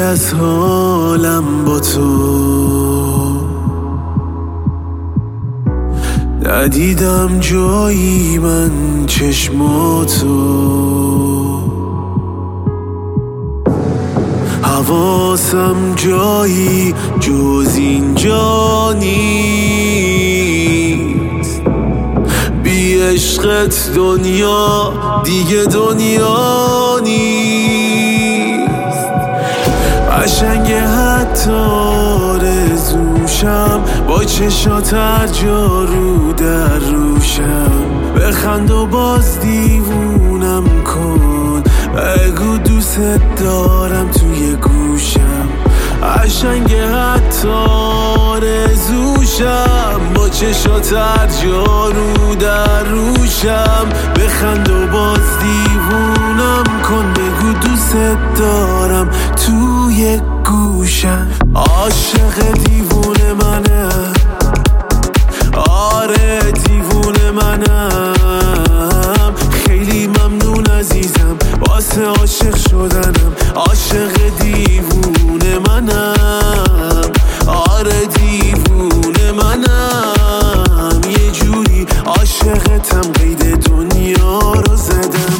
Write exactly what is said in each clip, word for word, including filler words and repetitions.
از حالم با تو، ندیدم جایی من چشماتو، حواسم جایی جز اینجا نیست. بی عشقت دنیا دیگه دنیا نیست. قشنگ حتی آرزوشم با چشات هر جا رو در روشم. بخند و باز دیوونم کن، بگو دوست دارم توی گوشم. قشنگ حتی آرزوشم با چشات هر جا رو در روشم. بخند و باز دیوونم کن، بگو دوست دارم توی گوشم. عاشق دیوونه منم، آره دیوونه منم. خیلی ممنون عزیزم واسه عاشق شدنم. عاشق دیوونه منم، آره دیوونه منم. یه جوری عاشقتم قید دنیا رو زدم.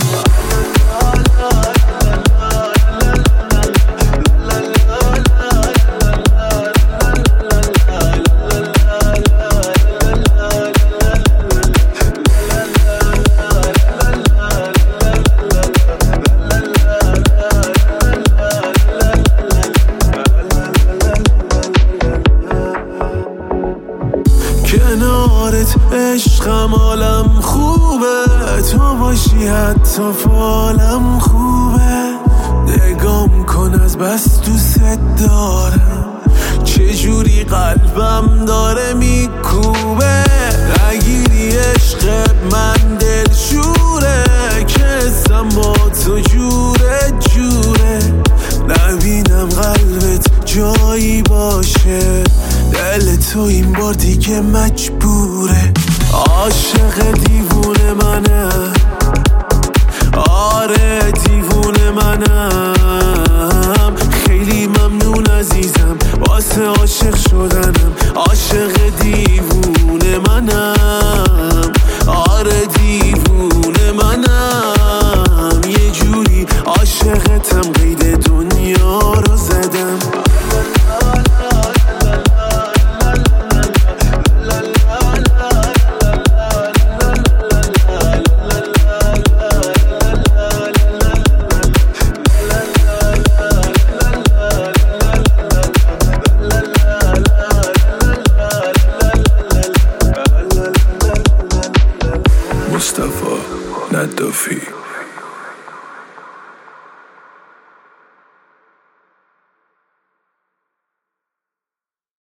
کنارت عشقم حالم خوبه، تو باشی حتی فالم خوبه. نگام کن از بس دوست دارم، چجوری قلبم داره میکوبه. نگیری عشق من دل شوره، که اسم با تو جوره جوره. نبینم قلبت جایی باشه، دل تو این بار دیگه مجبوره. عاشق دیوونه منم، آره دیوونه منم. خیلی ممنون عزیزم واسه عاشق شدنم. عاشق دیوونه منم، آره دیوونه منم. یه جوری عاشقتم قید دنیا رو زدم. مصطفی ندافی.